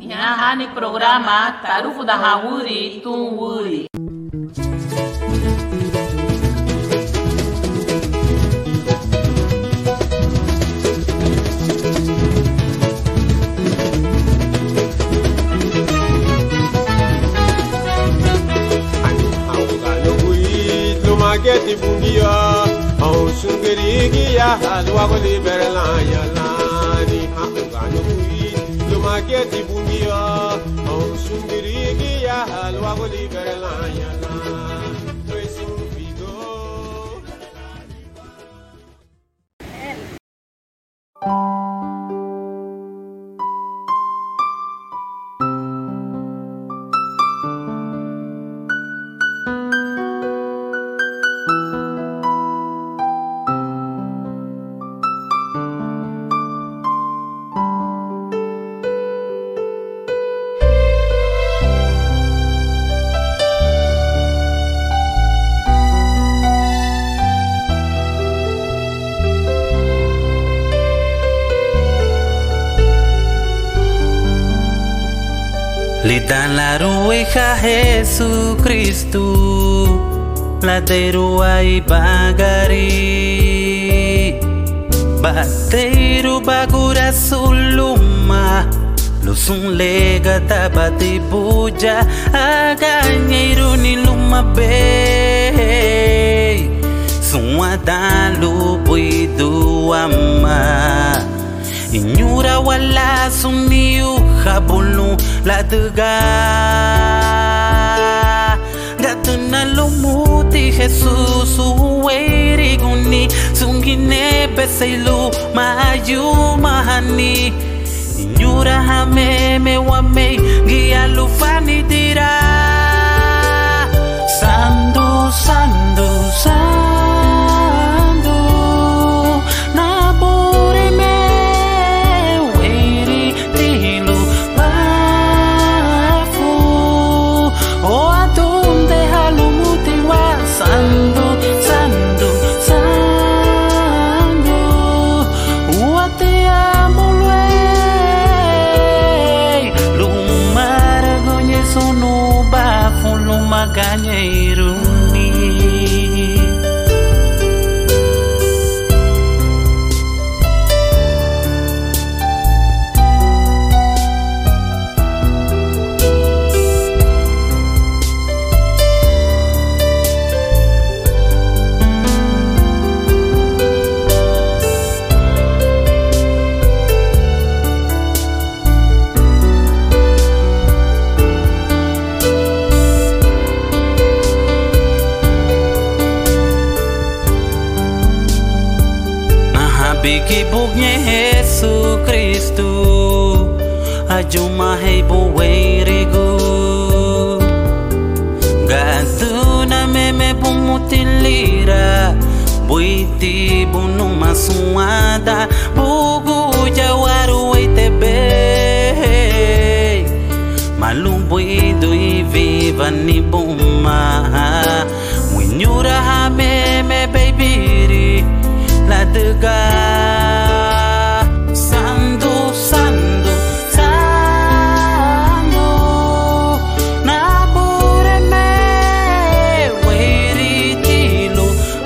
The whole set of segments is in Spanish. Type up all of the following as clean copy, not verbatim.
Inahani programa Tarufu da Hawuri Tunwuri. Mageti bungia, au sungeri ya halwa goli berla ya lani. Hangano kui, lo mageti bungia, au sungeri ya halwa goli berla ya lani. Toisin figo. Litan la rueja Jesucristo, la derua y bagari, bateru bagura suluma, lusun lega tabati buja, aganyeru ni luma be, suadan lupui duama. Inyura wala sumiu habulu la tuga gatuna lumuti Jesus uweri guni sungine besailu mayu mahani inyura hameme wame gialufani tira sandu sandu sandu nabore me Sandu, sandu, sandu, te amo luei. Lumara gonye sunu bafu lumaganye iruni. Biki buknya Yesus Kristus Ajuma hei buweirigu Gatuna meme bumutilira Buiti bunu masuada Bugu jawaru itebe Malum buidu i viva ni buma Winyura ha meme baby la tuga sandu sandu sandu nabure me weri tilu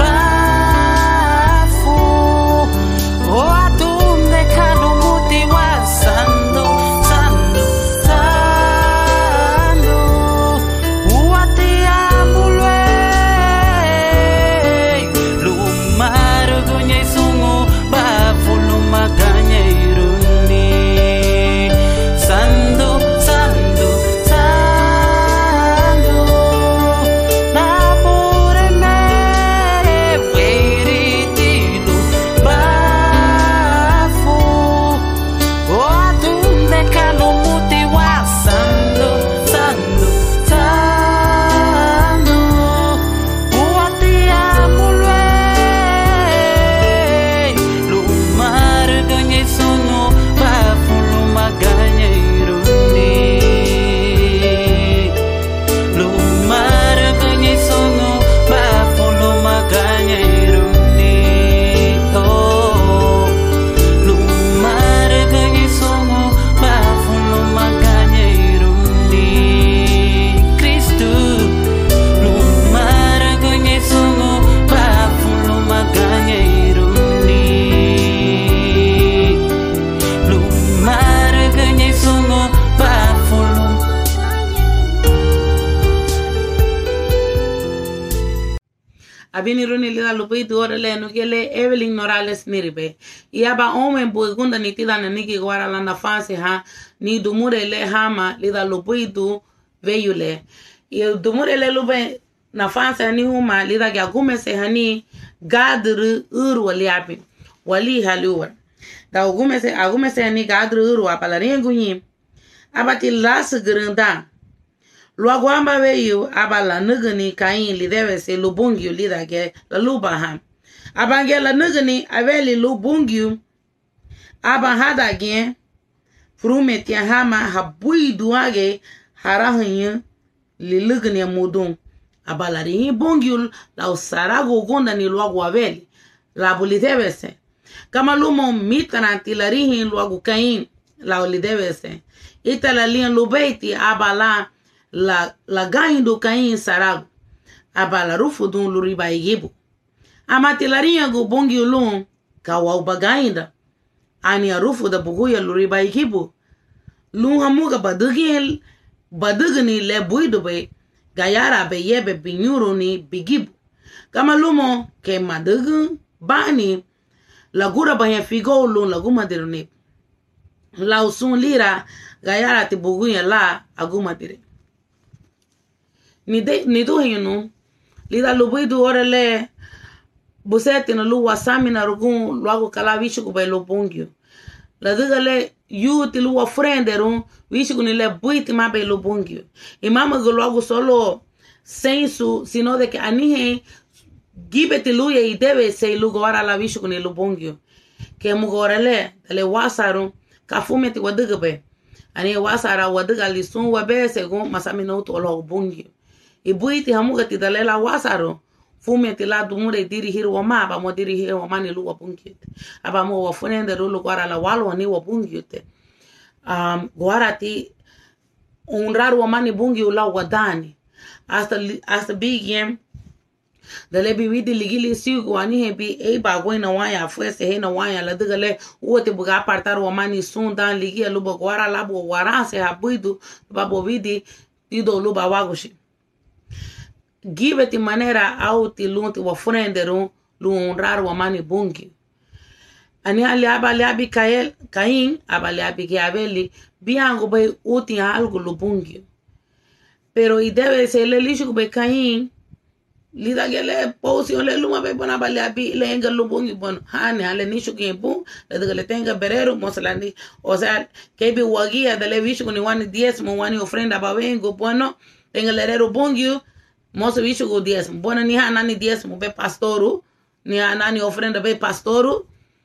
bafu o atunde kanu muti wa sandu sandu sandu uati amulwe lumaru gunye sungu abini runi lida lupi tuore le nukele Evelyn Morales niribe. Iaba ome buigunda ni tida na niki gwara la nafasi ha ni dumure le hama lida lupi tu veyule. I dumure le lupe nafasi ni huma lida kia gume se hani gadru uru waliapi. Wali haluwa. Da agume se hani gadru uru wapala rengunyi. Abati las gerenda. Luego amba veio abala nugani kain li deve se lubungyu lida ke la lubaha. Abange la nugani aveli lubungyu aban hada gen frumet ya hama habui duage harahanyu li lugani mudun. Abala ri bungyu la usarago gonda ni luego aveli la buli deve se. Kama lumo mitana tilarihin luego kain la li deve se. Ita la lien lubeiti abala la gaindo kain sarago abala rufu dun luriba igibu amati larinha go bongi ulun kawa bagainda ani rufu da buguya luriba igibu lun hamuga badugni le buido be gayara be yebe binyuro ni bigibu kama lumo ke madugu bani la gura banya figo lun la guma dirne la usun lira gayara ti buguya la aguma dire ni do hinu lida lubidu orele buseti na lu wasami na rugun luago kala vishu ko belo bongyo la digale yuti lu ofrenderu vishu ko ni le buiti ma belo bongyo imama go luago solo sensu sino de que anihe gibeti luya y debe se lugo ara la vishu ko ni lu bongyo ke mu gorele dale wasaru kafumeti wadigabe ani wasara wadiga lisun wabe según masami no to lo bongyo ibuiti hamuga ti dalela wasaro fume ti la dumure dirihir wa ma ba mo dirihir wa mani lu wa bungiute aba mo wa funende rulu gwara la walo ni wa bungiute gwara ti unrar wa mani bungi ula wadani hasta bigiem dale bi widi ligili sigu ani he bi e ba goina waya fuese he na waya la digale wote buga apartar wa mani sundan ligi lu gwara la bo wara se habuidu babo widi tido lu ba wagoshi gibeti manera auti lunti wa frenderu lu honrar wa mani bungi ani ali kain abali abi que abeli biango bay uti algo lu bungi pero y debe ser le lishu be kain lida gele position le luma be bona bali abi le enga lu bungi bon hani ale nishu ke bu le de tenga berero moslandi o sea que bi wagia de le vishu ni wani 10 mo wani ofrenda ba vengo bueno tenga le rero bungi moso vishu go 10 bona ni hanani 10 mo be pastoru ni hanani ofrenda be pastoru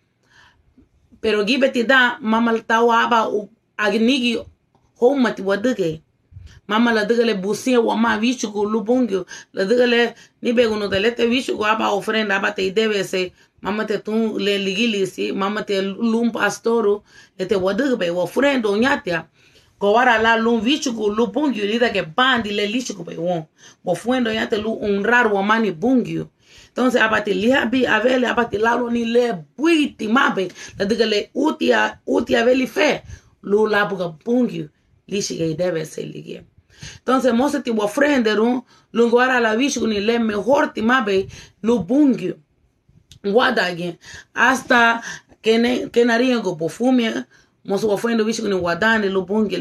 pero gibeti da mama tawa aba agnigi homati waduge mama la dugale busie wa ma vishu go lubungu la dugale ni be gono de lete vishu go aba ofrenda aba te debe se mama te tu le ligili si mama te lum pastoru lete waduge be wa ofrenda nyatia go wara la lum vishu go lubungu lida ke bandi le lishu go be won bo fuendo yate lu honrar wa mani bungu entonces abati lihabi avele abati lalo ni le buiti mabe la digale uti aveli fe lu labuga bungu lishi ke debe se ligie entonces mose ti ofrenderu lu guara la vishu ni le mejor ti mabe lu bungu wadage hasta que naringo go perfume mose ofrendo vishu ni wadane lu bungu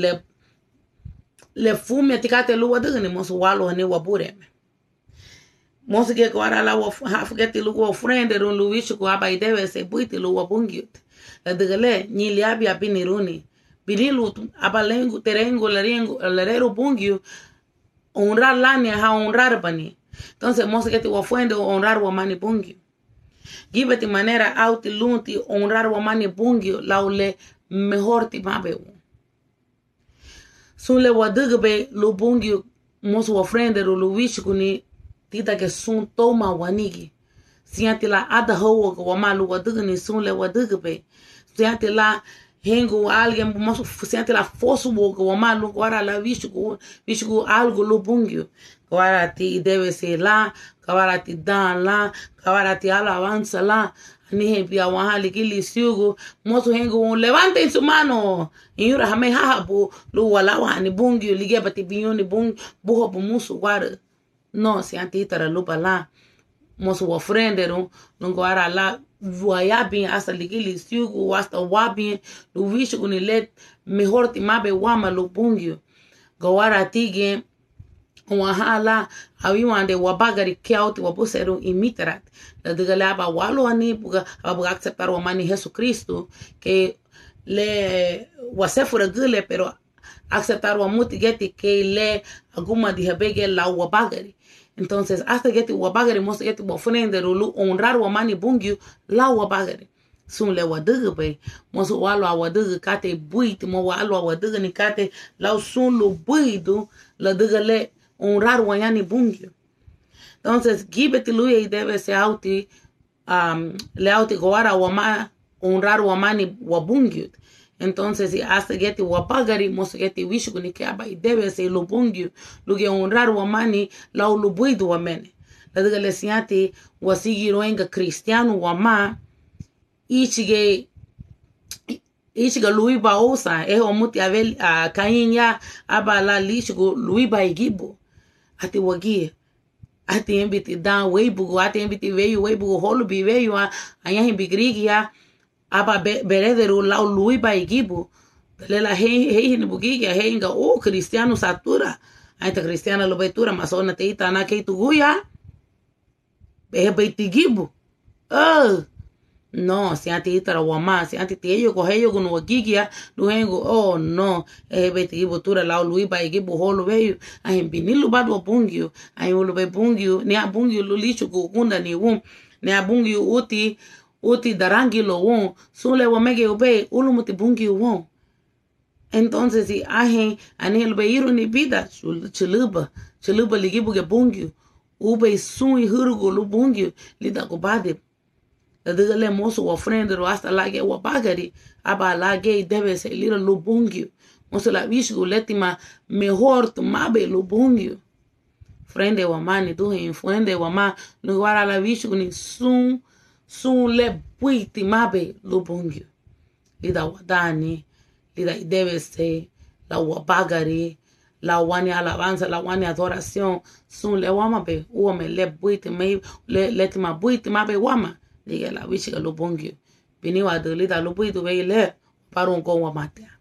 le fume tikate lu wadane mose walo ni wabure mosi ke kwara la wa hafgeti lu go friend ron lu wishu ko aba debe se buiti lu wa bungiut la degale ni liabi abini runi binilu abalengu terengo la rero bungiu honrar lani ha honrar bani entonces mosi ke ti wa friend honrar wa mani bungiu gibeti manera auti lunti honrar wa mani bungiu laule mejor ti mabe sun le wa degbe lu bungiu mosi wa friend ro lu wishu ni tita que sun toma wanigi siante la ada ho ko malu wadugni sun le wadugbe siante la hengo alguien mo siante la fosu ko malu kwara la vishu algo lo bungio kwara ti debe ser la kwara ti dan la kwara ti alabanza la ni he bia wahali kili siugo moso hengo levante su mano yura hame habu lu wala wani bungio ligebati bioni bung buho musu kwara no si anti tara lupa la mosu ofrenderu lungo ara la wayabin hasta ligili siugu hasta wabin lu wishu kuni let mejor timabe wama lu bungyo gawara tige wahala awiwande wabagari kiauti wabuseru imiterat la digala ba walo ani buga acceptar wamani Jesucristo que le wasefura gule pero acceptar wamuti geti que le aguma dihabege la wabagari. Entonces, hasta que te wabagari, mosta que te wafrende rulu, honrar wamani bungyu, la wabagari. Sun le wadugu be, mosu walo a wadugu kate buit, mo walo a wadugu ni kate, lau sun lu buidu, la duga le honrar wanyani bungyu. Entonces, gibeti luye y debe se auti, le auti goara wama, honrar wamani wabungyu. Entonces, hasta que te wapagari, mosu que te wishu ni kiaba y debe se lo bungyu, lo que honrar wamani, la ulubuidu wamene. La diga le siati, wasigiro enga cristiano wama, ichige luiba osa, omuti avel, kainya, aba la lishigo luiba igibu, ati wagie. Ati embiti dan weibugo, ati embiti weibugo holubi veyu, anyahin bigrigia, aba berederu lau luiba igibu lela hei ni bugigia hei nga cristiano satura aita cristiana lo betura masona teita na ke tuguya be beitigibu no si anti itara wama si anti teyo ko heyo no gigia luengo no beitigibu tura lau luiba igibu holu veyu ahin binilu badu bungyu ahin ulu be bungyu ne abungyu lulichu kunda ni ne abungyu uti darangi lo won sule wamege ube ulumuti bungi won. Entonces si ahe anel be iru ni vida chuluba ligibu ge bungi ube sui hurugo lu bungi lida ko bade la digale moso wa friend ro hasta la ge wa bagari aba la ge debe se lira lu bungi moso la visgo letima mejor tu mabe lu bungi frende wa mani tu hin frende wa ma lu wara la visgo ni sun le buiti mabe lu bungyu. Lida wadani, lida debe se, la wabagari, la wani alabanza, la wani adoración, sun le wamabe, uome le buiti me, le tima buiti mabe wama, liga la wishiga lu bungyu. Bini wadu lida lu buiti we le, parun kon wamate.